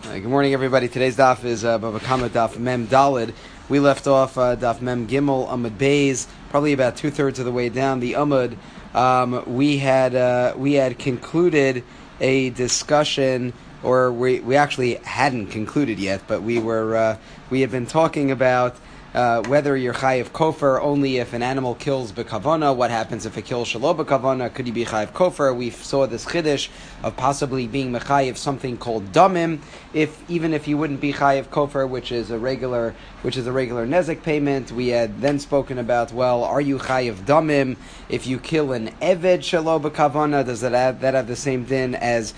Good morning, everybody. Today's daf is Bava Kama daf Mem Dalid. We left off daf Mem Gimel Amud Beis, probably about 2/3 of the way down the Amud. We had concluded a discussion, or we actually hadn't concluded yet, but we had been talking about whether you're chayiv kofar only if an animal kills b'kavana. What happens if it kills shelo b'kavana? Could you be chayiv kofar? We saw this chiddush of possibly being mechayiv something called damim, even if you wouldn't be chayiv kofar, which is a regular nezek payment. We had then spoken about, well, are you chayiv damim if you kill an eved shelo b'kavana? Does that have the same din as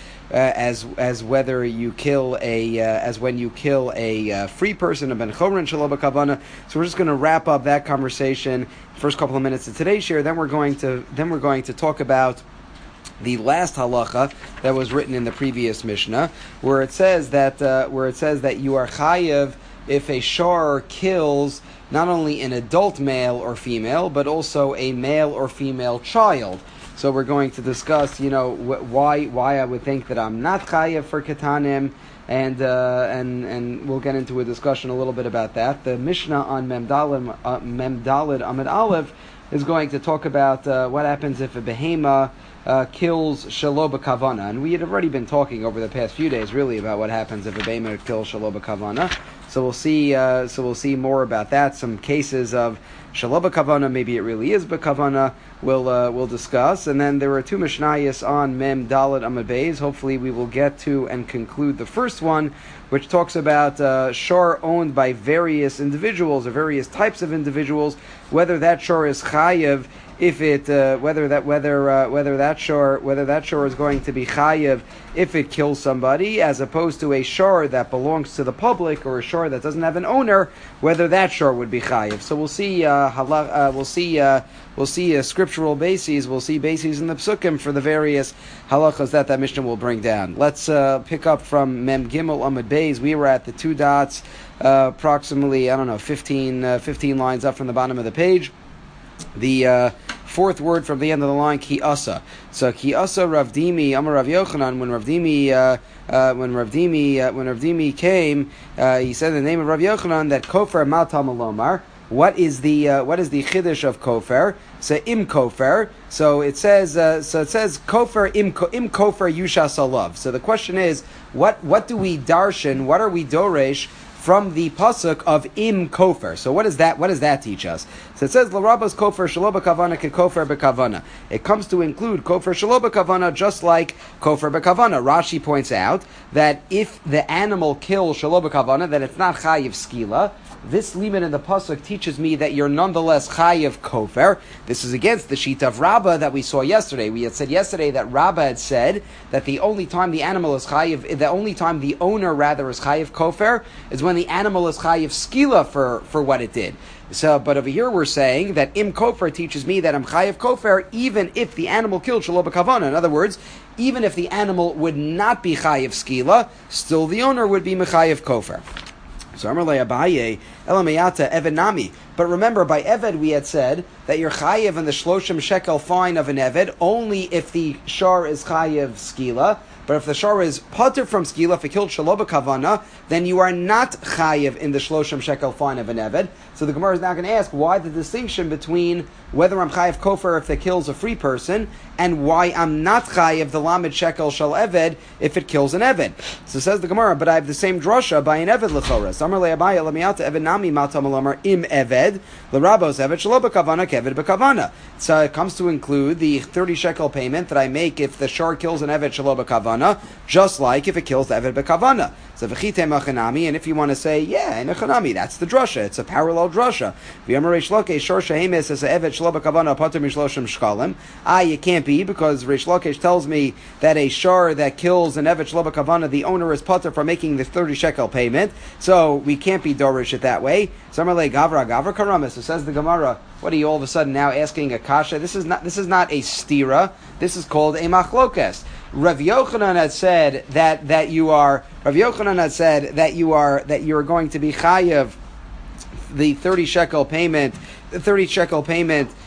whether you kill as when you kill a free person, a ben chomrin shelo b'kavana? So we're just going to wrap up that conversation first couple of minutes of today's share. Then we're going to talk about the last halacha that was written in the previous Mishnah, where it says that you are chayiv if a shar kills not only an adult male or female, but also a male or female child. So we're going to discuss, why I would think that I'm not chayiv for ketanim, and we'll get into a discussion a little bit about that. The Mishnah on Mem Daled Amud Aleph is going to talk about what happens if a behema kills shelo b'kavana, and we had already been talking over the past few days, really, about what happens if a behema kills shelo b'kavana. So we'll see more about that. Some cases of shelo b'kavana, maybe it really is b'kavana. We'll discuss, and then there are two mishnayos on Mem Daled Amud Beis. Hopefully, we will get to and conclude the first one, which talks about shar owned by various individuals or various types of individuals, whether that shar is chayiv, if it whether that shar is going to be chayiv if it kills somebody, as opposed to a shar that belongs to the public or a shar that doesn't have an owner, whether that shar would be chayiv. So we'll see scriptural bases. We'll see bases in the psukim for the various halachas that Mishnah will bring down. Let's pick up from Mem Gimel Amud Beis. We were at the two dots, approximately 15 lines up from the bottom of the page. The fourth word from the end of the line, ki asa. So ki asa Rav Dimi Amar Rav Yochanan. When Rav Dimi came, he said in the name of Rav Yochanan that kofar matal malomar. What is the chiddush of kofar? So im kofar. So it says kofar im kofar yushas alav. So the question is, what do we darshan? What are we doresh from the pasuk of im kofar? So what does that teach us? So it says l'rabos kofar shelo b'kavana ke kofar b'kavana. It comes to include kofar shelo b'kavana just like kofar b'kavana. Rashi points out that if the animal kills shelo b'kavana, that it's not chayiv skila. This limit in the pasuk teaches me that you're nonetheless chayiv kofar. This is against the sheet of Rabbah that we saw yesterday. We had said yesterday that Rabbah had said that the only time the animal is chayiv, the only time the owner rather is chayiv kofar, is when the animal is chayiv skila for what it did. So, but over here we're saying that im kofar teaches me that I'm chayiv kofar even if the animal killed shelo b'kavana. In other words, even if the animal would not be chayiv skila, still the owner would be mechayiv kofar. So Amarle Abaye Elamayata Eved Nami. But remember, by Eved we had said that you're chayiv in the shloshim shekel fine of an Eved only if the shar is chayiv skila. But if the shar is pater from skila, if it killed shelo b'kavana, then you are not chayiv in the shloshim shekel fine of an Eved. So the Gemara is now going to ask why the distinction between whether I'm chayiv kofar if it kills a free person and why I'm not chayiv the lamed shekel shel Eved if it kills an Eved. So says the Gemara, but I have the same drasha by an Eved l'chora. Samar le'abaya l'miyata Eved nami matam alamar im Eved l'rabos Eved shelo b'kavana keved b'kavana. So it comes to include the 30 shekel payment that I make if the shar kills an Eved shelo b'kavana, just like if it kills the Eved b'kavana. So v'chite machanami, and if you want to say, yeah, in Echanami, that's the drasha. It's a parallel drasha. V'yamar Reish Lakish shor shehemes as a Eved shelo b'kavana pater mishloshim shkalim. It can't be, because Reish Lakish tells me that a shar that kills an Eved shelo b'kavana, the owner is pater for making the 30 shekel payment. So we can't be dorish it that way. Samarle gavra karamis. So says the Gemara, what are you all of a sudden now asking a kasha? This is not a stira. This is called a machlokes. Rav Yochanan had said that you are going to be chayiv the 30 shekel payment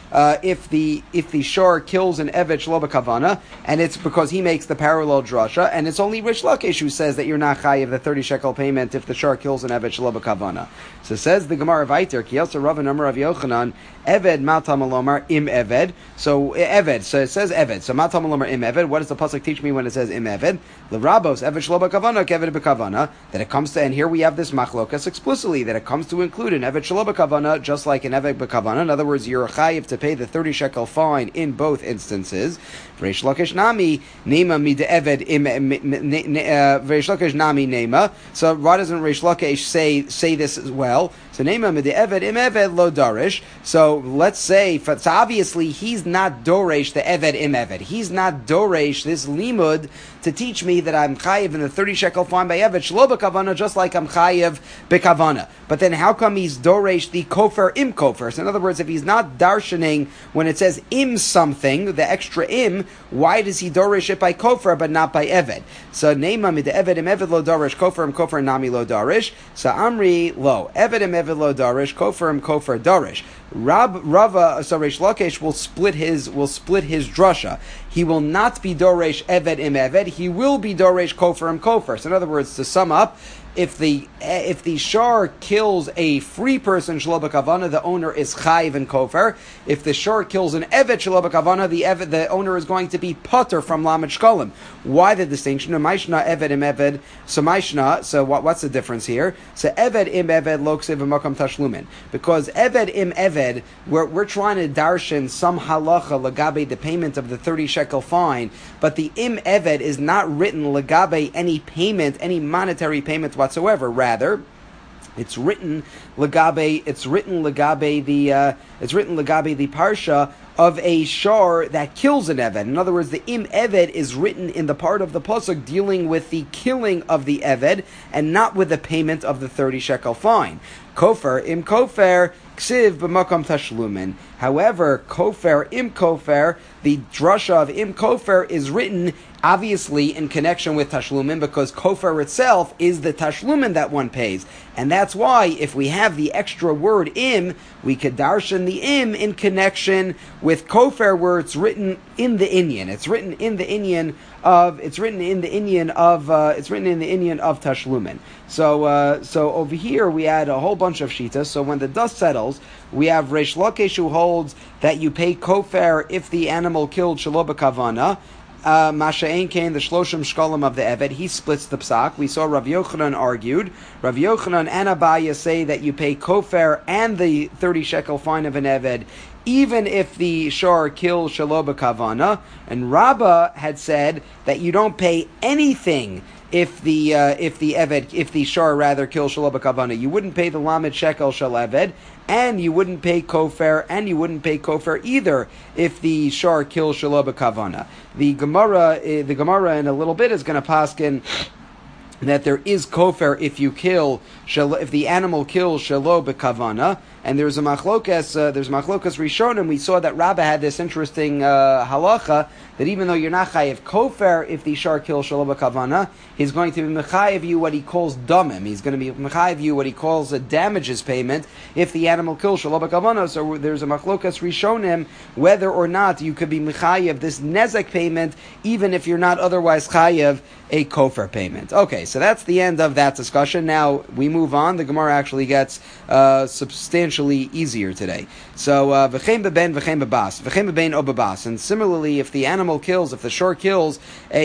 if the shor kills an eved shelo b'kavana, and it's because he makes the parallel drasha, and it's only Rish Lakish who says that you're not chayiv the 30 shekel payment if the shor kills an eved shelo b'kavana. So says the Gemara Vayter, Ki Yelsa Rav and Amar Rav Yochanan, Eved Matam Alomar Im Eved. So Eved, so it says Eved. So Matam Alomar Im Eved. What does the pasuk teach me when it says Im Eved? L'Rabos Eved Shelo b'kavana Eved b'kavana. That it comes to, and here we have this machlokas explicitly that it comes to include an Eved Shelo b'kavana just like an Eved b'kavana. In other words, you're a chayiv to pay the 30 shekel fine in both instances. Reish Lakish Nami Nema Mid Eved Im Reish Lakish Nami Nema. So why doesn't Reish Lakish say this as well? So Nema Mid Eved Im Eved Lo Darish. So let's say, so obviously he's not doresh the Eved Im Eved. He's not doresh this limud to teach me that I'm chayiv in the 30 shekel fine by Eved Shelo b'kavana just like I'm chayiv b'kavana. But then how come he's doresh the kofer im kofer? So in other words, if he's not darshaning when it says im something, the extra im, why does he doresh it by kofer but not by Eved? So Neima mid Eved Im Eved Lo Darish, kofer im kofer nami lo darish. So Amri lo Eved Im Eved Lo Darish, kofer im kofer darish. Rava, so Reish Lakish will split his drasha. He will not be doresh Eved Im Eved. He will be doresh kofer im kofer. So in other words, to sum up, if the shor kills a free person shelo b'kavana, the owner is chayiv and kofer. If the shor kills an eved shelo b'kavana, the owner is going to be potter from lamed shkolim. Why the distinction? Maishna eved im eved. So maishna. So what's the difference here? So eved im eved lo ksiv v'makam tashlumin. Because eved im eved, we're trying to darshan some halacha legabe the payment of the 30 shekel fine, but the im eved is not written legabe any payment, any monetary payment whatsoever. Rather, it's written legabe the parsha of a shor that kills an eved. In other words, the im eved is written in the part of the pasuk dealing with the killing of the eved and not with the payment of the 30 shekel fine. Kofer im kofer ksiv b'makam tashlumin. However, kofer im kofer, the drasha of im kofer is written obviously in connection with tashlumin because kofer itself is the tashlumin that one pays. And that's why if we have the extra word im, we could darshan the im in connection with kofer where it's written in the inyan. It's written in the inyan of tashlumin. So over here we had a whole bunch of shitas. So when the dust settles, we have Reish Lakish who holds that you pay kofer if the animal killed shelo b'kavana. Masha'en Kain, the shloshim shkolim of the eved, he splits the psak. We saw Rav Yochanan argued. Rav Yochanan and Abaya say that you pay kofer and the 30 shekel fine of an eved, even if the shor kills shelo b'kavana. And Rabbah had said that you don't pay anything if the shor rather kills shelo b'kavana. You wouldn't pay the lamed shekel shel eved, and you wouldn't pay kofer, either if the shor kills shelo b'kavana. The Gemara in a little bit is going to paskin that there is kofer if the animal kills shelo b'kavana, and there's machlokas rishonim. We saw that Rabbah had this interesting halacha that even though you're not chayiv kofer if the shor kills shelo b'kavana, he's going to be mechayiv you what he calls damim. He's going to be mechayiv you what he calls a damages payment if the animal kills shelo b'kavana. So there's a machlokas rishonim whether or not you could be mechayiv this nezek payment even if you're not otherwise chayiv a kofer payment. Okay, so that's the end of that discussion. Now we move on. The Gemara actually gets substantially easier today. So v'chein beben v'chein bebas v'chein beben o bebas. And similarly, if the the shor kills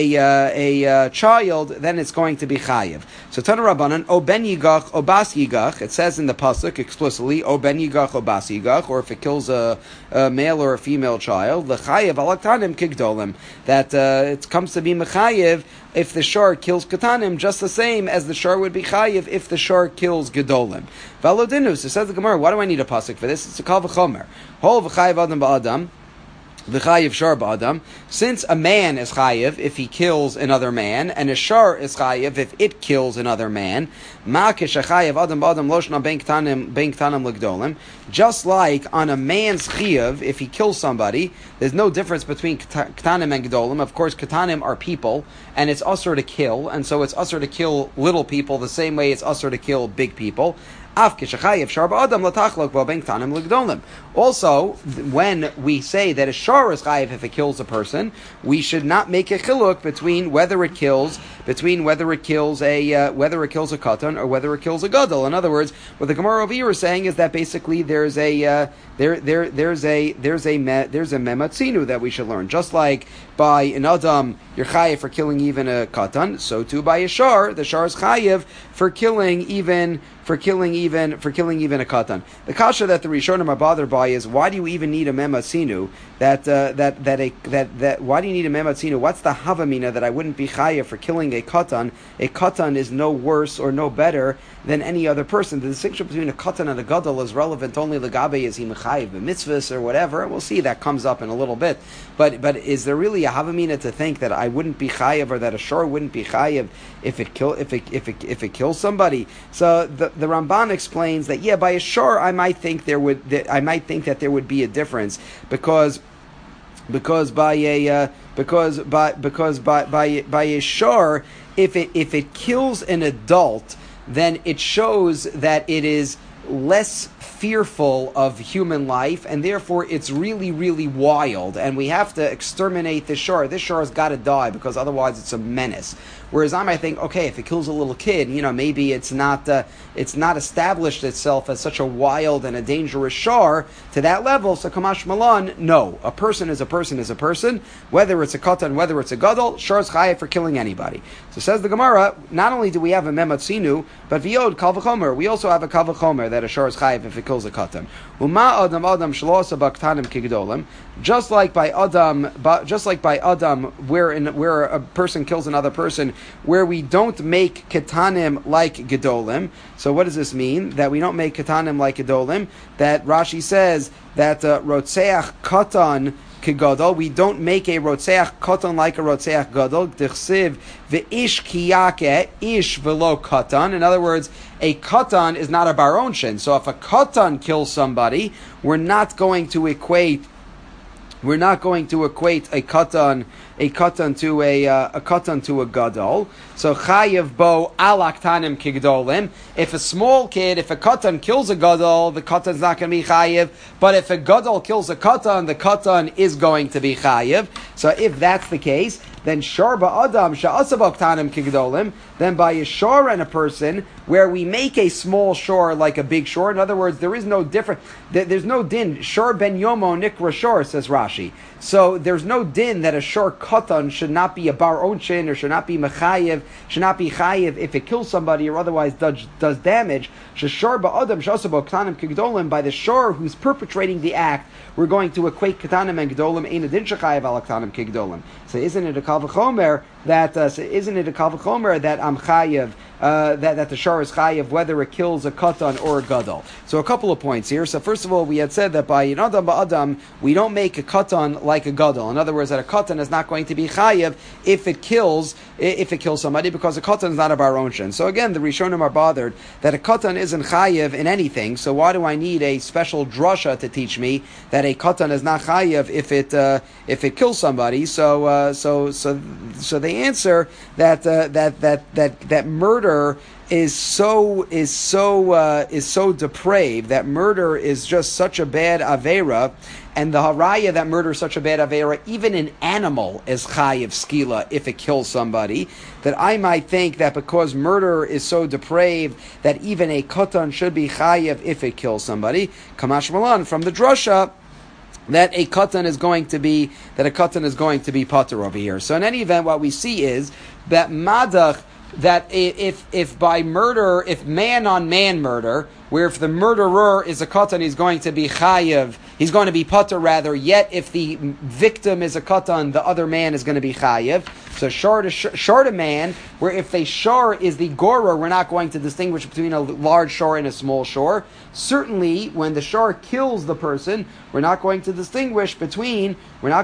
a child, then it's going to be chayiv. So Tana Rabbanan, o ben yigach o bas yigach. It says in the pasuk explicitly, o ben yigach o bas yigach, or if it kills a male or a female child, l'chayiv alaktanim kigdolim. That it comes to be mechayiv if the shor kills katanim, just the same as the shor would be chayiv if the shor kills gedolim. Valodinus, it says the Gemara, why do I need a pasuk for this? It's a kal v'chomer. Hol v'chayiv adam ba'adam. V'chayiv shar ba'adam. Since a man is chayiv if he kills another man, and a shar is chayiv if it kills another man, ma'kish chayiv adam ba'adam loshna ben ktanim l'gdolim. Just like on a man's chayiv, if he kills somebody, there's no difference between ktanim and gedolim. Of course, ktanim are people, and it's usher to kill, and so it's usher to kill little people the same way it's usher to kill big people. Also, when we say that a shor is chayiv if it kills a person, we should not make a chiluk between whether it kills a katan or whether it kills a gadol. In other words, what the Gemara over here is saying is that basically there's a mematzinu that we should learn. Just like by an adam you're chayiv for killing even a katan, so too by a shor, the shor is chayiv for killing even a katan. The kasha that the Rishonim are bothered by is, why do you even need a mematzinu? Why do you need a mematzinu? What's the havamina that I wouldn't be chayiv for killing a katan? A katan is no worse or no better than any other person. The distinction between a katan and a gadol is relevant only legabe is he mechayiv b'mitzvahs or whatever. We'll see that comes up in a little bit. But is there really a havamina to think that I wouldn't be chayiv or that a shor wouldn't be chayiv if it kills somebody? So the Ramban explains that by a shor I might think that there would be a difference because by a shor, if it kills an adult, then it shows that it is less fearful of human life, and therefore it's really, really wild, and we have to exterminate this shor. This shor has got to die because otherwise it's a menace. Whereas I might think, okay, if it kills a little kid, maybe it's not established itself as such a wild and a dangerous shor to that level. So Kamash Malan, no, a person is a person is a person, whether it's a katan, whether it's a gadol, shor is chayav for killing anybody. So says the Gemara, not only do we have a mematzinu, but v'yod kal v'chomer, we also have a kal v'chomer that a shor is chayav if it kills a katan. Uma adam shelo asa b'ktanim kigdolim, just like by adam, where a person kills another person, where we don't make ketanim like gedolim. So what does this mean? That we don't make ketanim like gedolim? That Rashi says that rotzeach katan kegadol, we don't make a rotzeach katan like a rotzeach gadol. D'chsiv ve'ish kiyake ish velo katan. In other words, a katan is not a bar onshin. So if a katan kills somebody, we're not going to equate a katan to a gadol. So chayev bo alaktanim kigdolim. If a katan kills a gadol, the katan's not going to be chayev. But if a gadol kills a katan, the katan is going to be chayev. So if that's the case, then shor ba'adam sha'asav aktanim kigdolim. Then by a shor and a person, where we make a small shor like a big shor. In other words, there is no difference. There's no din. Shor ben yomo nikra shor, says Rashi. So there's no din that a shor katan should not be a bar onshin or should not be mechayev, should not be chayev if it kills somebody or otherwise does damage. Shor ba'adam sha'asav aktanim kigdolim, by the shor who's perpetrating the act, we're going to equate katanim and gedolim ein adin shechayev al katanim kigdolim. So isn't it a kal v'chomer that I'm chayev, that the shor is chayev whether it kills a katan or a gadol? So a couple of points here. So first of all, we had said that by an adam ba'adam we don't make a katan like a gadol. In other words, that a katan is not going to be chayev if it kills somebody, because a katan is not a bar onshin. So again, the Rishonim are bothered that a katan isn't chayev in anything. So why do I need a special drasha to teach me that a katan is not chayev if it kills somebody? So they answer that murder is so depraved, that murder is just such a bad avera, and the haraya that murder is such a bad avera, even an animal is chayiv skila if it kills somebody, that I might think that because murder is so depraved that even a katan should be chayiv if it kills somebody. Kamash Malan from the drasha that a katan is going to be pater over here. So in any event, what we see is that madach, that if by murder, if man on man murder, where if the murderer is a katan, he's going to be chayiv, he's going to be pater rather, yet if the victim is a katan, the other man is going to be chayiv. So shor to man, where if the shor is the gorer, we're not going to distinguish between a large shor and a small shor. Certainly, when the shor kills the person, we're not going to distinguish between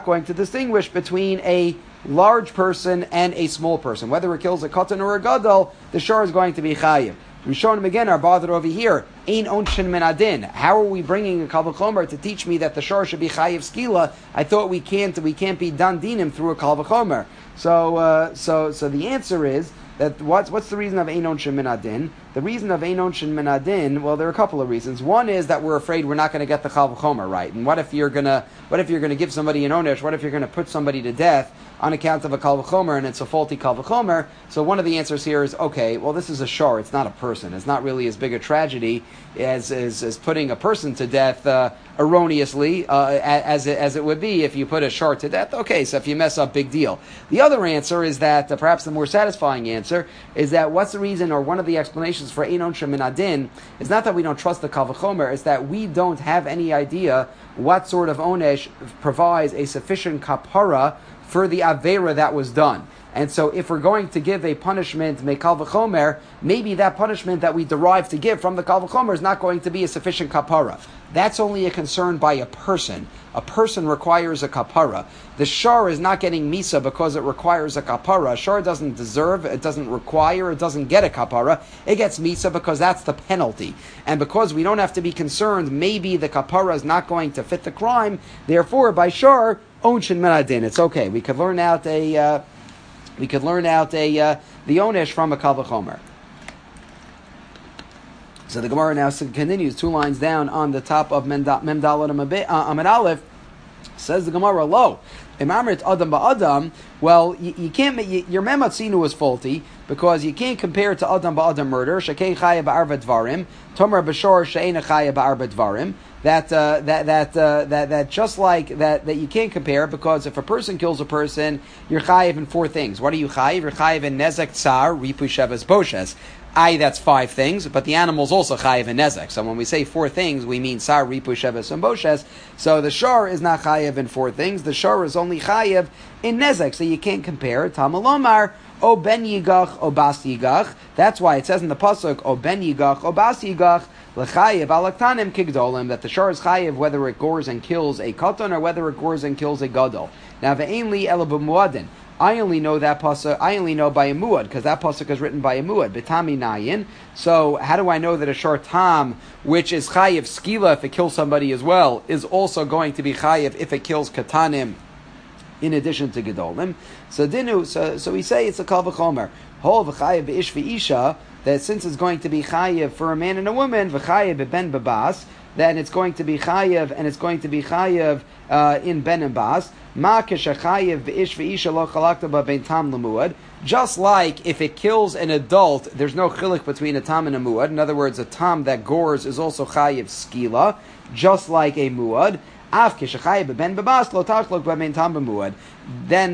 a large person and a small person. Whether it kills a katan or a gadol, the shor is going to be chayiv. Rishonim again are bothered over here. Ein onshin min adin. How are we bringing a kal v'chomer to teach me that the shor should be chayiv skila? I thought we can't be dan dinim through a kal v'chomer. So the answer is that what's the reason of Einon Shin Min Adin? The reason of Einon Shin Min Adin, well, there are a couple of reasons. One is that we're afraid we're not going to get the Chal V'chomer right. And what if you're gonna give somebody an onesh? What if you're going to put somebody to death on account of a Kal V'chomer and it's a faulty Kal V'chomer? So one of the answers here is, okay, well, this is a shor, it's not a person. It's not really as big a tragedy as putting a person to death erroneously as it would be if you put a shor to death. Okay, so if you mess up, big deal. The other answer is that, perhaps the more satisfying answer, is that what's the reason, or one of the explanations for Einon Shin Min Adin is not that we don't trust the Kal V'chomer, it's that we don't have any idea what sort of onesh provides a sufficient kapara for the avera that was done. And so if we're going to give a punishment, me Kal V'chomer, maybe that punishment that we derive to give from the Kal V'chomer is not going to be a sufficient kapara. That's only a concern by a person. A person requires a kapara. The shar is not getting misa because it requires a kapara. A shar doesn't deserve, it doesn't require, it doesn't get a kapara. It gets misa because that's the penalty. And because we don't have to be concerned, maybe the kapara is not going to fit the crime, therefore by shar, onshin min adin. It's okay. We could learn out the onesh from a Kal V'chomer. So the Gemara now continues 2 lines down on the top of Mem Dalet Amud Aleph. Says the Gemara, lo, imamrit adam ba'adam. Well, you can't. Your mematzinu was faulty because you can't compare it to adam ba'adam murder. Shekei chaya ba'arba dvarim. Tomer b'shor she'ena chaya ba'arba dvarim. That just like that you can't compare, because if a person kills a person, you're chayiv in 4 things. What are you chayiv? You're chayiv in nezek tsar, ripu shevas boshes. That's 5 things, but the animal's also chayiv in nezek. So when we say 4 things, we mean tsar, ripu shevas, and boshes. So the shor is not chayiv in 4 things. The shor is only chayiv in nezek. So you can't compare. Tamalomar, o ben yigach, o bas yigach. That's why it says in the pasuk, o ben yigach, o bas yigach, l'chayiv alaktanim kigdolim, that the shor is chayiv whether it gores and kills a katan or whether it gores and kills a gadol. Now ve'ein li ela b'muadin. I only know that pasuk. I only know by a muad because that pasuk is written by a muad. Betami nayin. So how do I know that a shor tam, which is chayiv skila if it kills somebody as well, is also going to be chayiv if it kills katanim in addition to gedolim? So dinu. So we say it's a Kal V'chomer. Hol v'chayiv b'ish v'isha. That since it's going to be chayiv for a man and a woman, v'chayiv b'ben b'bas, then it's going to be chayiv, and it's going to be chayiv in ben and bas. Ma keshachayiv b'ish v'isha lo chalakta b'bein tam l'muad. Just like if it kills an adult, there's no chilik between a tam and a muad. In other words, a tam that gores is also chayiv skila, just like a muad. Af keshachayiv b'ben b'bas lo tachlok b'bein tam b'muad. Then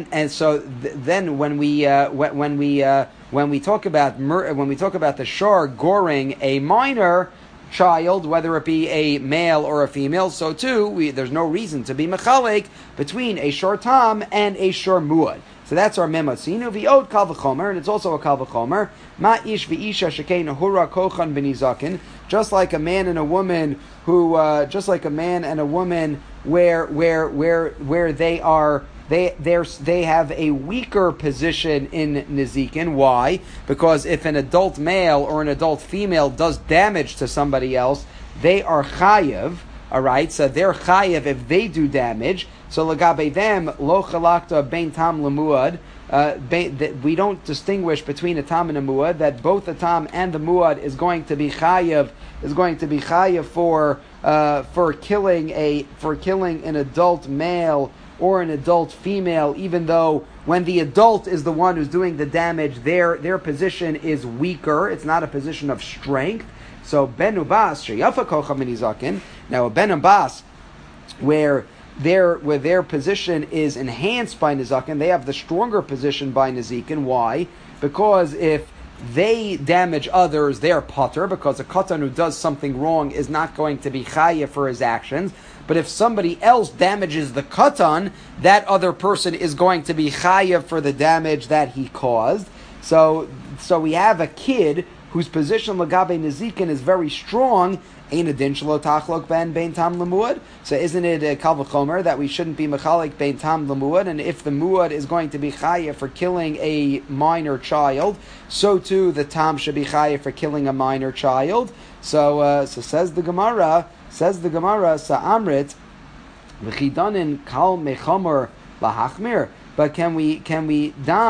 when we talk about the shor goring a minor child, whether it be a male or a female, so too there's no reason to be mechalik between a shor tam and a shor muad. So that's our mematzinu v'od Kal V'chomer, and it's also a Kal V'chomer. Ma ish v'isha shekein hura kochan b'nizakin. Just like a man and a woman where they have a weaker position in nizikin. Why? Because if an adult male or an adult female does damage to somebody else, they are chayiv. All right, so they're chayiv if they do damage. So lagabe them lo chalakta bein tam lemuad. We don't distinguish between a tam and a muad. That both the tam and the muad is going to be chayiv. For killing an adult male or an adult female, even though when the adult is the one who's doing the damage, their position is weaker. It's not a position of strength. So ben ubas sheyafa kocha minizakin. Now a ben ubas where their position is enhanced by nizakin, they have the stronger position by nizikin. Why? Because if they damage others, they're pater, because a katan who does something wrong is not going to be chayiv for his actions. But if somebody else damages the katan, that other person is going to be chayiv for the damage that he caused. So we have a kid whose position lagabe nizikin is very strong. Ein adin shelo tachlok bein tam lemuad. So isn't it a Kal V'chomer that we shouldn't be mechalik bein tam lemuad? And if the muad is going to be chayiv for killing a minor child, so too the tam should be chayiv for killing a minor child. So says the Gemara, sa'amrit v'chidanin kal mechomer lahachmir. But can we dan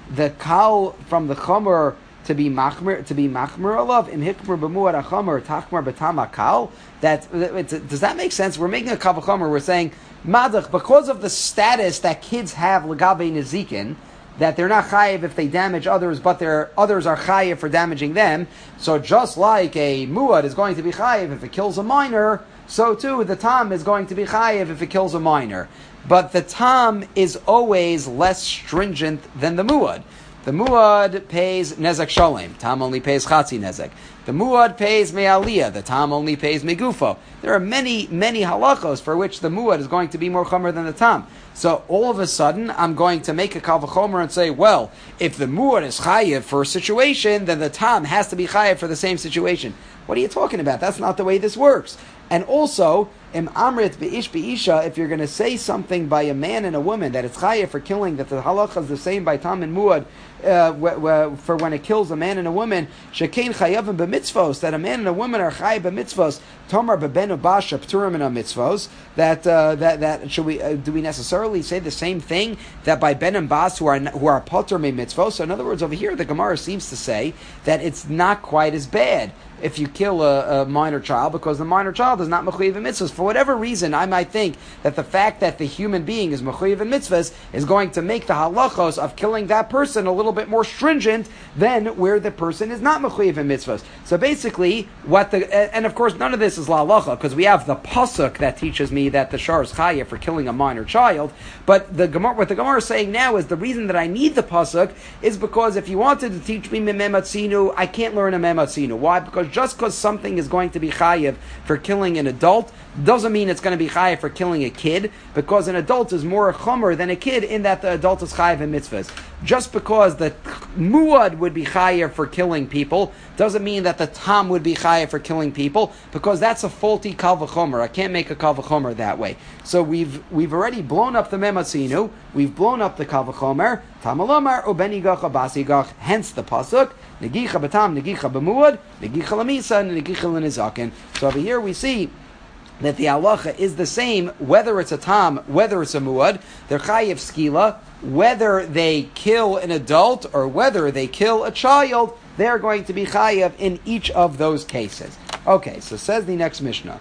the kal from the chomer to be machmer alav im hikmer b'muad achomer tachmer b'tam kal. Does that make sense? We're making a kal v'chomer. We're saying madach because of the status that kids have legabe nezikin, that they're not chayiv if they damage others, but others are chayiv for damaging them. So just like a muad is going to be chayiv if it kills a minor, so too the tam is going to be chayiv if it kills a minor. But the tam is always less stringent than the muad. The muad pays nezek sholem. Tam only pays chatzi nezek. The muad pays me'aliyah. The tam only pays megufo. There are many, many halachos for which the muad is going to be more chomer than the tam. So all of a sudden, I'm going to make a kal v'chomer and say, well, if the muad is chayiv for a situation, then the tam has to be chayiv for the same situation. What are you talking about? That's not the way this works. And also, im amrit be'ish be'isha, if you're going to say something by a man and a woman that it's chayiv for killing, that the halacha is the same by tam and muad, for when it kills a man and a woman, shekein chayavim b'mitzvos, that a man and a woman are chayiv b'mitzvos, tomar b'benu basha p'turim in a mitzvos, that should we do we necessarily say the same thing that by ben and bas who are potter me mitzvos? So in other words, over here the Gemara seems to say that it's not quite as bad if you kill a minor child, because the minor child is not mechuyev in mitzvahs. For whatever reason, I might think that the fact that the human being is mechuyev in mitzvahs is going to make the halachos of killing that person a little bit more stringent than where the person is not mechuyev in mitzvahs. So basically, and of course none of this is la halacha, because we have the pasuk that teaches me that the shar is chaya for killing a minor child. But what the Gemara is saying now is the reason that I need the pasuk is because if you wanted to teach me memematzinu, I can't learn a mematzinu. Why? Because just because something is going to be chayiv for killing an adult doesn't mean it's going to be chayiv for killing a kid, because an adult is more a chomer than a kid in that the adult is chayiv in mitzvahs. Just because the muad would be chayiv for killing people doesn't mean that the tam would be chayiv for killing people, because that's a faulty kal v'chomer. I can't make a kal v'chomer that way. So we've already blown up the mematzinu, we've blown up the kal v'chomer, tam alomar ubenigach abasigach, hence the pasuk, negicha b'tam, negicha b'muad, negicha l'misa, and negicha l'nizaken. So over here we see that the halacha is the same, whether it's a tam, whether it's a muad, they're chayiv skila, whether they kill an adult or whether they kill a child, they're going to be chayiv in each of those cases. Okay, so says the next Mishnah.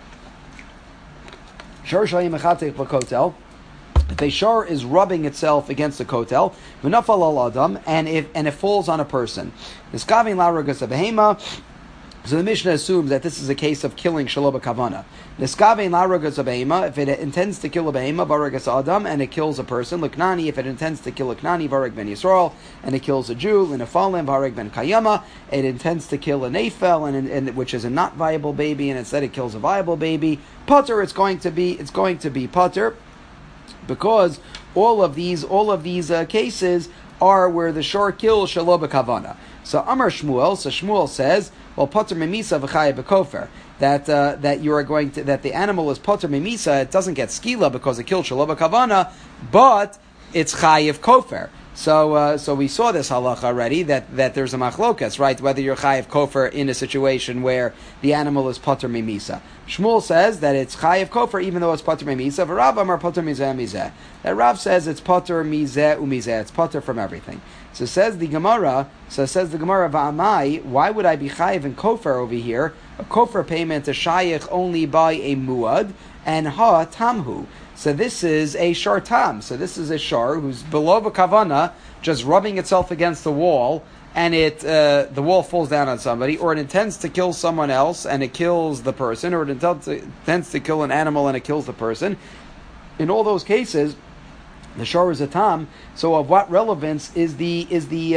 Shor shayim echatech b'kotel. If a shor is rubbing itself against the kotel, v'nafal al adam, and it falls on a person, niskavin la ragas behema. So the Mishnah assumes that this is a case of killing shelo b'kavana. Niskavein la ragas behema, if it intends to kill a behema, varagas adam, and it kills a person. L'knani, if it intends to kill a knani, varag ben Yisrael, and it kills a Jew. L'nefalim, varag ben kayama, it intends to kill a nefel, and which is a not viable baby, and instead it kills a viable baby. Putter, it's going to be putter, because all of these cases are where the shor kills shelo b'kavana. So Amar Shmuel, Shmuel says, well, potter memisa v'chayev b'kofer, that you are going to, that the animal is potter memisa, it doesn't get skila because it killed shelo b'kavana, but it's chayev kofer. So we saw this halacha already, that there's a machlokas, right? Whether you're chayev kofer in a situation where the animal is potter memisa. Shmuel says that it's chayev kofer even though it's potter memisa. V'Rav amar potter mizeh mizeh. That Rav says it's potter mizeh umizeh. It's potter from everything. So says the Gemara. Va'amai. Why would I be chayev in kofer over here? A kofer payment is shayich only by a muad and ha tamhu. So this is a shar tam. So this is a shar who's below the kavana, just rubbing itself against the wall, and the wall falls down on somebody, or it intends to kill someone else and it kills the person, or it intends to kill an animal and it kills the person. In all those cases, the shor is a tam. So of what relevance is the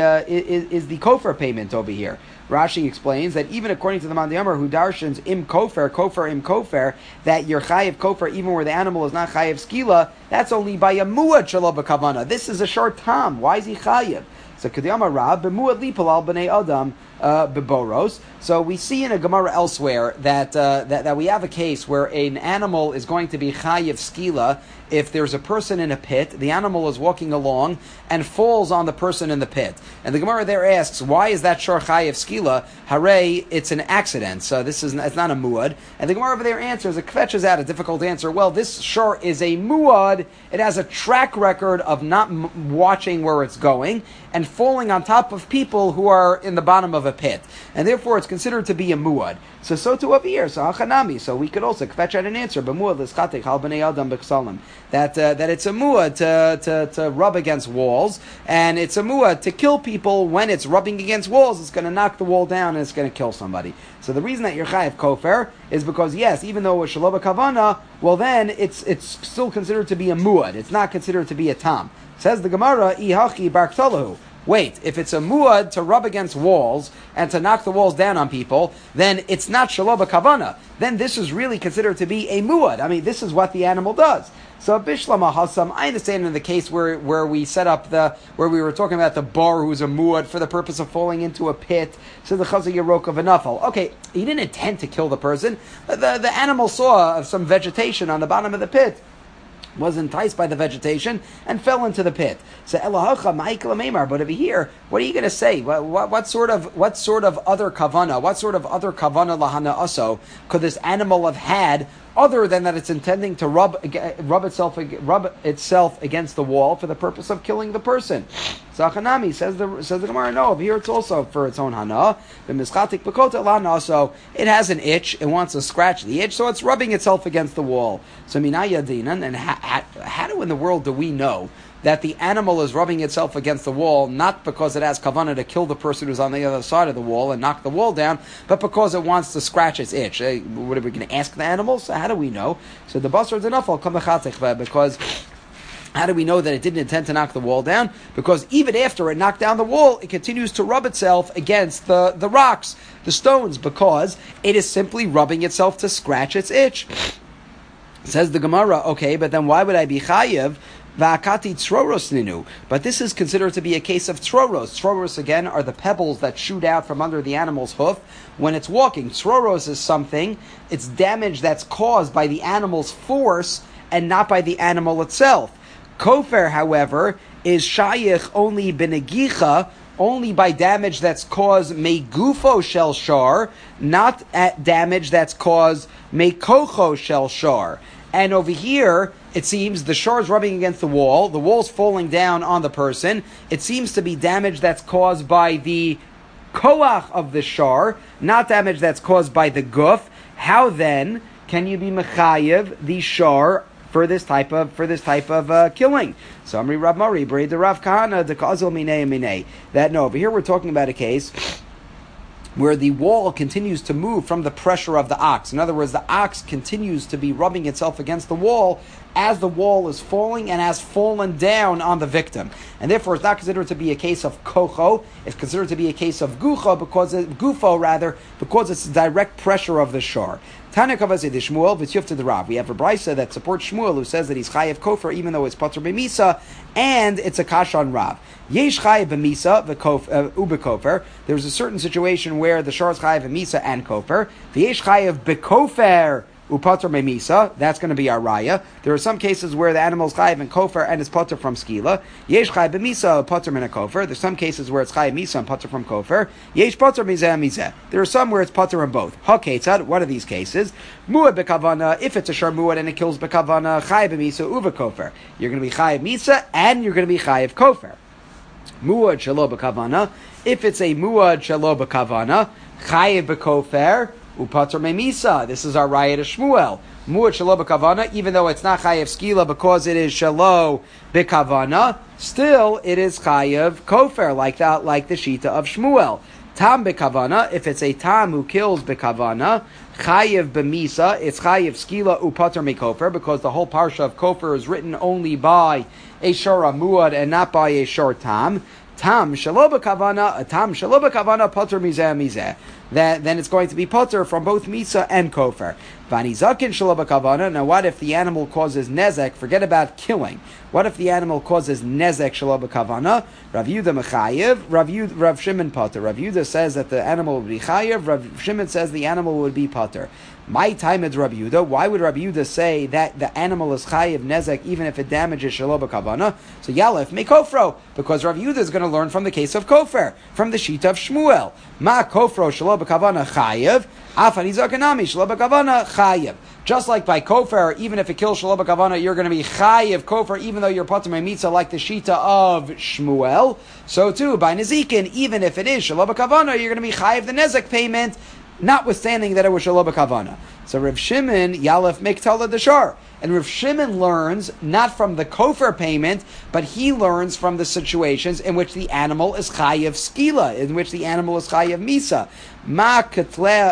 kofer payment over here? Rashi explains that even according to the Mandi Amar, who darshans im kofer, that you're chayiv kofer even where the animal is not chayiv skila, that's only by a muad shelo b'kavana. This is a shor tam. Why is he chayiv? So Kediyama Rab b'muad lipal al b'nei adam b'boros. So we see in a Gemara elsewhere that we have a case where an animal is going to be chayiv skila if there's a person in a pit, the animal is walking along and falls on the person in the pit. And the Gemara there asks, why is that shor chayiv skila? Hare, it's an accident. So it's not a muad. And the Gemara over there answers, it fetches out a difficult answer. Well, this shor is a muad. It has a track record of not watching where it's going. and falling on top of people who are in the bottom of a pit. And therefore it's considered to be a muad. So too over here, so we could also fetch out an answer, that it's a muad to rub against walls, and it's a muad to kill people. When it's rubbing against walls, it's going to knock the wall down and it's going to kill somebody. So the reason that you're chayav kofer is because, yes, even though it was shelo b'kavana, well then it's still considered to be a muad. It's not considered to be a tam. Says the Gemara, ihachi barktalahu. Wait, if it's a muad to rub against walls and to knock the walls down on people, then it's not shelo b'kavana. Then this is really considered to be a muad. I mean, this is what the animal does. So bishlama hasam, I understand in the case where we set up where we were talking about the bar who's a muad for the purpose of falling into a pit. So the chazal yerok of a nafal. Okay, he didn't intend to kill the person. The animal saw some vegetation on the bottom of the pit, was enticed by the vegetation and fell into the pit. So Elahacha Ma'ikla Meimar. But over here, what are you going to say? What sort of other kavana? What sort of other kavana lahana aso could this animal have had, other than that it's intending to rub itself against the wall for the purpose of killing the person? Zachanami says the Gemara. No, over here it's also for its own hana. The mischatik bekota lana. So it has an itch. It wants to scratch the itch, so it's rubbing itself against the wall. So minaya dinan. And how in the world do we know that the animal is rubbing itself against the wall, not because it has kavanah to kill the person who's on the other side of the wall and knock the wall down, but because it wants to scratch its itch? What are we going to ask the animal? So how do we know? So the basar denafal kamechatich, because how do we know that it didn't intend to knock the wall down? Because even after it knocked down the wall, it continues to rub itself against the rocks, the stones, because it is simply rubbing itself to scratch its itch. Says the Gemara, okay, but then why would I be chayiv? Va'akati troros ninu. But this is considered to be a case of troros. Troros, again, are the pebbles that shoot out from under the animal's hoof when it's walking. Troros is something, it's damage that's caused by the animal's force and not by the animal itself. Kofer, however, is shayich only benegicha, only by damage that's caused megufo shel shar, not at damage that's caused mekocho shel shar. And over here, it seems the shar is rubbing against the wall's falling down on the person. It seems to be damage that's caused by the koach of the shar, not damage that's caused by the guf. How then can you be mechayev the shar for this type of killing? So Amri Rav Mari, Brei de Rav Kahana, de Kazal Minei Minei. That no, over here we're talking about a case where the wall continues to move from the pressure of the ox. In other words, the ox continues to be rubbing itself against the wall as the wall is falling and has fallen down on the victim. And therefore it's not considered to be a case of kocho, it's considered to be a case of gufo, because it's direct pressure of the shar. Tana Kavazid Shmuel v'Yuf to the Rav. We have a brisa that supports Shmuel, who says that he's chayav kofer even though it's patur b'misa, and it's a kash on Rav. Yesh chayav b'misa ubekofer. There's a certain situation where the shar is chayav b'misa and kofer. V'yesh chayav b'kofer upater memisa. That's going to be our raya. There are some cases where the animal is chayav and kofer and is pater from skila. Yesh chayav b'misa pater min a kofer. There's some cases where it's chayav misa and pater from kofer. Yesh pater mizeh mizeh. There are some where it's pater in both. Haketzad. What are these cases? Muad bekavana. If it's a shar muad and it kills bekavana, chayav b'misa uva kofer. You're going to be chayav misa and you're going to be chayav kofer. Muad shelo bekavana. If it's a muad shelo bekavana, chayav bekofer upater memisa. This is our raya to Shmuel. Muad shelo bekavana, even though it's not chayav skila because it is shelo bekavana, still it is chayav kofer, like the shita of Shmuel. Tam bekavana, if it's a tam who kills bekavana, chayav b'misa, it's chayav skila upater mekofer, because the whole parsha of kofer is written only by a shor muad and not by a shor tam. Tam shelo bekavana, a tam shelo bekavana pater mizeh mizeh. Then it's going to be pater from both misa and kofer. Vanizakin shelo bekavana. Now, what if the animal causes nezek? Forget about killing. What if the animal causes nezek shelo bekavana? Rav Yehuda mechayev. Rav Shimon pater. Rav Yehuda says that the animal would be chayev. Rav Shimon says the animal would be pater. My time is Rav Yehuda. Why would Rav Yehuda say that the animal is chayev nezek even if it damages shelo bekavana? So yalef mekofro, because Rav Yehuda is going to learn from the case of kofer, from the sheet of Shmuel. Ma kofro shelo bekavana chayev. Afani zakanami shelo bekavana chayev. Just like by kofar, even if it kills shalom b'kavana, you're going to be chayiv kofar, even though you're patur mitzah, like the shita of Shmuel. So too, by nezikin, even if it is shalom b'kavana, you're going to be chayiv the nezek payment, notwithstanding that it was shalom b'kavana. So Rav Shimon, Yalef Miktala Deshar. And Rav Shimon learns not from the kofar payment, but he learns from the situations in which the animal is chayiv skila, in which the animal is chayiv misa. Ma katleh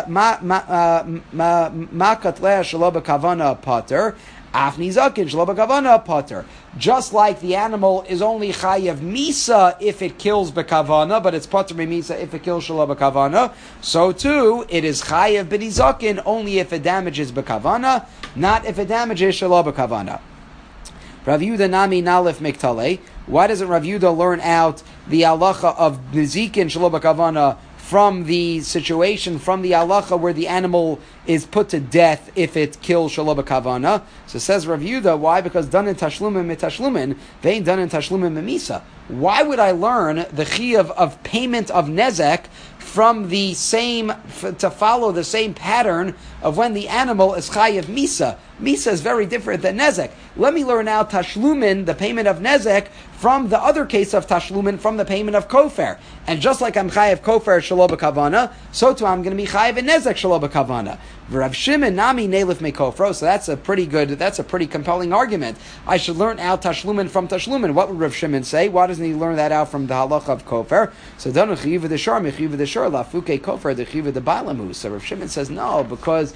shelo b'kavana pater, afni zakin shelo b'kavana pater. Just like the animal is only chayav misa if it kills b'kavana, but it's pater misa if it kills shelo b'kavana, so too it is chayav b'nizakin only if it damages b'kavana, not if it damages shelo b'kavana. Rav Yehuda Nami Nalef Miktale. Why doesn't Rav Yehuda learn out the halacha of nizikin shelo b'kavana from the situation, from the halacha where the animal is put to death if it kills shelo b'kavana? So says Rav Yehuda, why? Because done in tashlumin mitashlumin, they ain't done in tashlumin memisa. Why would I learn the chiyuv of payment of nezek from the same, to follow the same pattern of when the animal is chayiv misa? Misa is very different than nezek. Let me learn now tashlumin, the payment of nezek, from the other case of tashlumin, from the payment of kofar. And just like I'm chayiv kofar shelo b'kavana, so too I'm going to be chayiv in nezek shelo b'kavana. Rav Shimon nami nelif mekofro. So that's a pretty compelling argument. I should learn out tashlumin from tashlumin. What would Rav Shimon say? Why doesn't he learn that out from the halacha of kofar? So danu chiyiv v'deshar mechiyiv v'deshar lafuke kofar dechiyiv v'debalamu. So Rav Shimon says no, because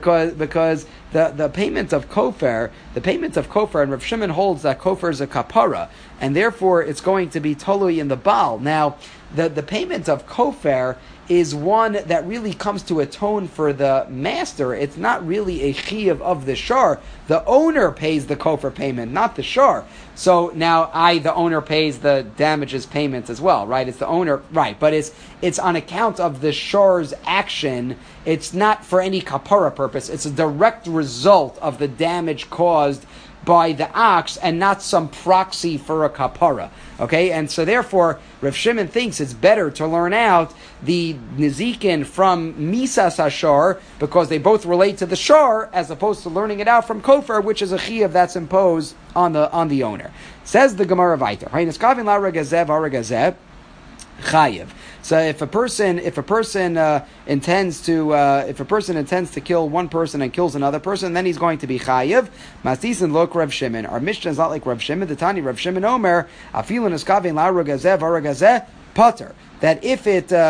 the payment of kofar, and Rav Shimon holds that kofar is a kapara, and therefore it's going to be tolui in the baal. Now, the payment of kofar is one that really comes to atone for the master. It's not really a chiyuv of the shar. The owner pays the kofar payment, not the shar. So now the owner pays the damages payments as well, right? It's the owner, right? But it's on account of the shar's action. It's not for any kapara purpose. It's a direct result of the damage caused by the ox and not some proxy for a kapara. Okay, and so therefore Rav Shimon thinks it's better to learn out the nizikin from misas hashar because they both relate to the shar, as opposed to learning it out from kofar, which is a chiyuv that's imposed on the owner. Says the Gemara Vayter, chayiv. So if a person intends to kill one person and kills another person, then he's going to be chayiv. Masisin lok Rav Shimon. Our Mishnah is not like Rav Shimon. The Tani Rav Shimon Omer afilin eskavin la ragazeh pater. That if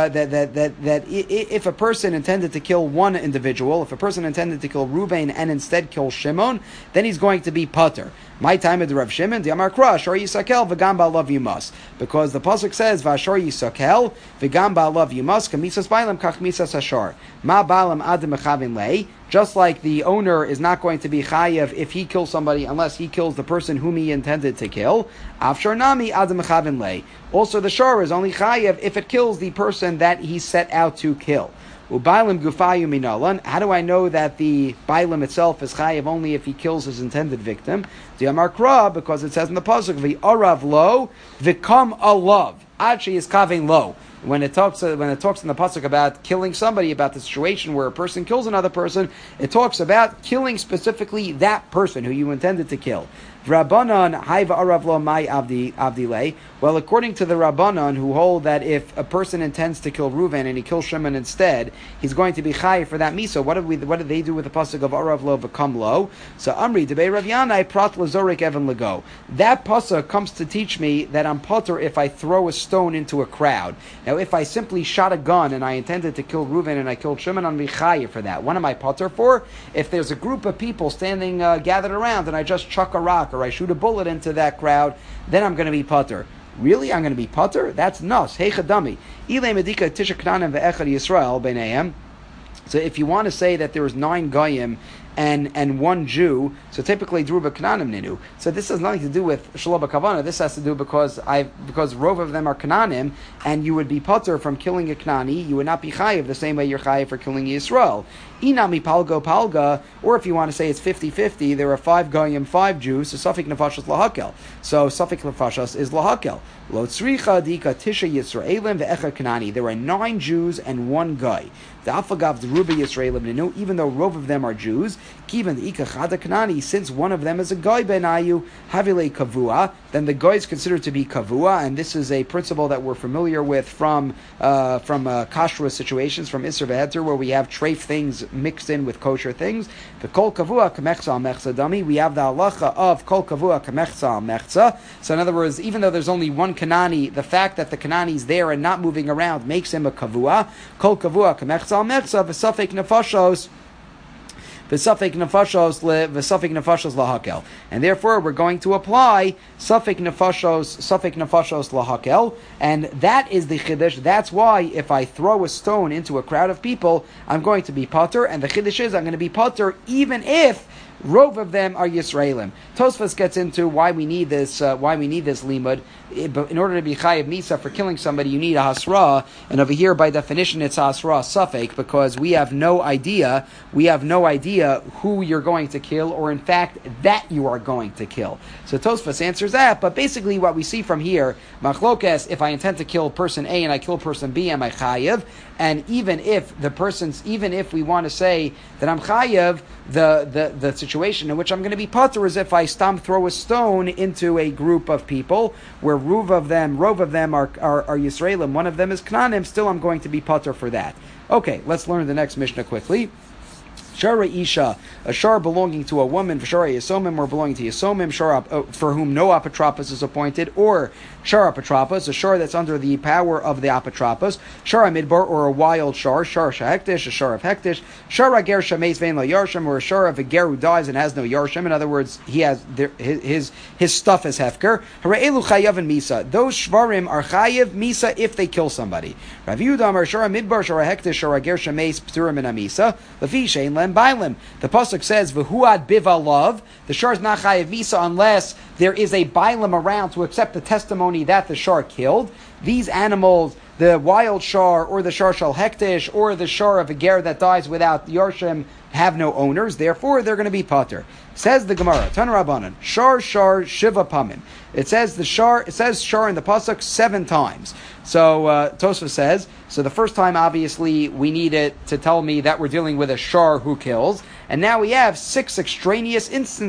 if a person intended to kill one individual, if a person intended to kill Ruvain and instead kill Shimon, then he's going to be pater. My time at the Rav Shimon, the Amar Kra, Ashor Yisakel, v'gam ba'alav yimas. Because the pasuk says, V'ashor Yisakel, v'gam ba'alav yimas, kamisas ba'alam kach misas hashar. Ma ba'alam adam mechavin lei. Just like the owner is not going to be chayev if he kills somebody unless he kills the person whom he intended to kill. Afshar nami adam mechavin lei. Also, the shor is only chayev if it kills the person that he set out to kill. Ubailim gufayu minalan. How do I know that the bailim itself is chayev only if he kills his intended victim? The Amar Kra, because it says in the pasuk, v'arav lo, v'kam alav. Actually, is kavin lo. When it talks in the pasuk about killing somebody, about the situation where a person kills another person, it talks about killing specifically that person who you intended to kill. Rabbanan haiva arav lo mai avdilei. Well, according to the Rabbanan, who hold that if a person intends to kill Reuven and he kills Shimon instead, he's going to be chayiv for that misa. What did they do with the pasuk of arav lo v'kam lo? So Amri debei Rav Yanai prat lazorik even lego. That pasuk comes to teach me that I'm potter if I throw a stone into a crowd. Now, if I simply shot a gun and I intended to kill Reuven and I killed Shimon, I'm chayiv for that. What am I potter for? If there's a group of people standing gathered around and I just chuck a rock or I shoot a bullet into that crowd, then I'm going to be potter. Really? I'm going to be potter? That's nos. Hey chadami. Ilay medika tisha knanim ve'echad Yisrael b'neihem. So if you want to say that there was 9 goyim and 1 Jew, so typically Druba Kananim Ninu. So this has nothing to do with Shalom Kavana. This has to do because Rov of them are Kananim, and you would be potter from killing a Kanani. You would not be chayiv the same way you're chayiv for killing Yisrael. Inami palga, or if you want to say it's 50-50, there are 5 goyim, 5 Jews, so Safik Nefashos Lahakel. So Safik Nefashos is Lahakel. Lo tzricha dika tisha Yisraelim ve'echa Kanani. There are 9 Jews and 1 guy. The Afagav Druba Yisraelim Ninu, even though Rov of them are Jews, Kivan the ikachada kanani, since one of them is a goy benayu havile kavua, then the goy is considered to be kavua, and this is a principle that we're familiar with from kashrus situations, from Isser v'Heter, where we have treif things mixed in with kosher things. The kol kavua kamechza al mechza dami. We have the halacha of kol kavua kamechza al mechza. So in other words, even though there's only one kanani, the fact that the kanani is there and not moving around makes him a kavua. Kol kavua kamechza al mechza v'safek nefashos. V'safek nefashos lahakel, and therefore we're going to apply safek nefashos lahakel, and that is the chiddush. That's why if I throw a stone into a crowd of people, I'm going to be pater, and the chiddush is I'm going to be pater even if rove of them are Yisraelim. Tosfos gets into why we need this limud. In order to be chayiv misa for killing somebody, you need a hasra, and over here by definition it's a hasra suffix, because we have no idea who you're going to kill, or in fact that you are going to kill. So Tosfos answers that, but basically what we see from here, machlokes, if I intend to kill person A and I kill person B, am I chayiv? And even if we want to say that I'm chayiv, the situation in which I'm going to be pater is if I throw a stone into a group of people where rove of them are Yisraelim, one of them is Knanim, still I'm going to be pater for that. Okay, let's learn the next Mishnah quickly. Shara Isha, a shar belonging to a woman, Shara Yisomim, or belonging to Yisomim, shar for whom no apotropos is appointed, or shar apotropos, a shar that's under the power of the apotropos, shara midbar, or a wild shar shahektish, a shar of hektish, shara ger shameis vein la yarshim, or a shar of a ger who dies and has no yarshim. In other words, he has his stuff is hefker. Hara'elu chayav and misa. Those shvarim are chayav misa if they kill somebody. Rav Yehuda Amar shara midbar, shara hektish, shara ger shameis pturim and amisa. Lefi shein len bailim. The pasuk says v'huad bivalav. The shar is not chayav misa unless there is a bailim around to accept the testimony that the shar killed. These animals, the wild shar, or the shar shal hektish, or the shar of a ger that dies without yarshim, have no owners. Therefore, they're going to be pater. Says the Gemara, Tana Rabbanan, shar shiva pamim. It says shar in the pasuk 7 times. So Tosfos says, so the first time obviously we need it to tell me that we're dealing with a shar who kills, and now we have 6 extraneous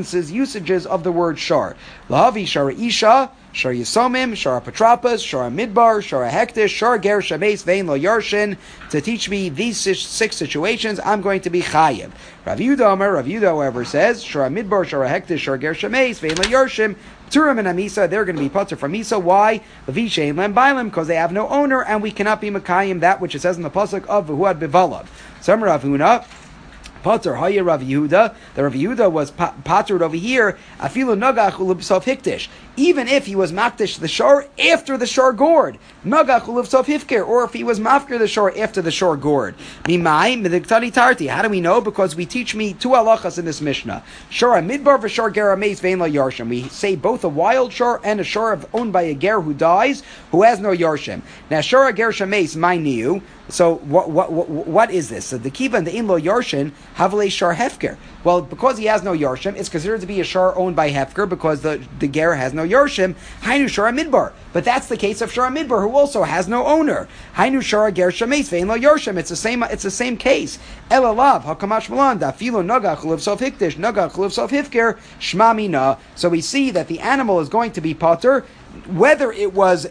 usages of the word shar. Lahavi shar isha, shar yisomim, shar patrapas, shar midbar, shar hektish, shar ger shameis vein lo yarshin. To teach me these 6 situations, I'm going to be chayiv. Rav Yehuda, however, says shar midbar, shar hektish, shar ger shameis vein lo yarshim. Turim and Amisa, they're going to be pater from Misa. Why? Levishein lem bailim, because they have no owner, and we cannot be makayim that which it says in the pasuk of v'huad bivalav. Some Rav Huna, pater haya Rav Yehuda. The Rav Yehuda was patered over here. Afilu nagach ulubsav hiktish. Even if he was makdish the shor after the shor gored, nagach ulubsav hifker, or if he was mafker the shor after the shor gored. Mimai midiktani tarti. How do we know? Because we teach me 2 halachas in this Mishnah. Shor midbar v'shor ger ameis vein la yarshim. We say both a wild shor and a shor owned by a ger who dies, who has no yarshim. Now shor ger shameis my niu. So what is this? So the kiva and the inlo yarshin havale shar hefker. Well, because he has no yarshim, it's considered to be a shar owned by hefker because the ger has no yarshim. Hainu shara midbar. But that's the case of shara midbar, who also has no owner. Hainu shara ger shameis vein lo yarshim. It's the same case. Elalav hakamash malan dafilo nagach luvsov hikdish nagach luvsov hifker shmamina. So we see that the animal is going to be pater, whether it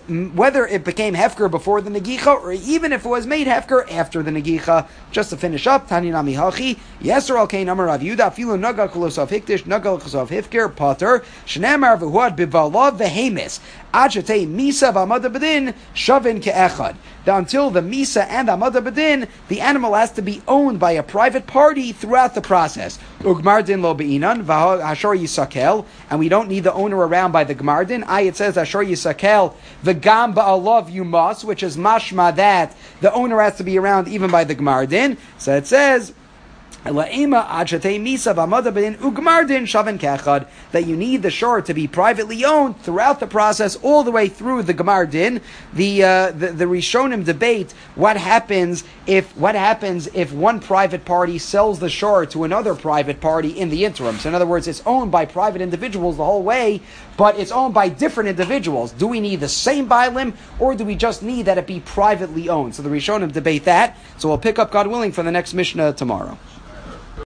became hefker before the negicha, or even if it was made hefker after the negicha. Just to finish up, Tani Nami Hachi, Yeser al Kain Amar Rav Yehuda, Filu Nagal Kulosav Hikdish, Nagal Kulosav Hifker, Pater, Shnamar V'huad Bivalav V'hemis, Achate Misa V'amada Bedin, Shavin Ke'echad. Until the Misa and the Amada Bedin, the animal has to be owned by a private party throughout the process. Ugmardin lo be'inan, Hashor Yisakel, and we don't need the owner around by the Gmardin. It says Hashor Yisakel, V'gam ba'alav you must, which is mashma that the owner has to be around even by the Gmardin. So it says, that you need the shor to be privately owned throughout the process, all the way through the Gemar Din. The Rishonim debate what happens if one private party sells the shor to another private party in the interim. So in other words, it's owned by private individuals the whole way, but it's owned by different individuals. Do we need the same bailim, or do we just need that it be privately owned? So the Rishonim debate that. So we'll pick up, God willing, for the next Mishnah tomorrow.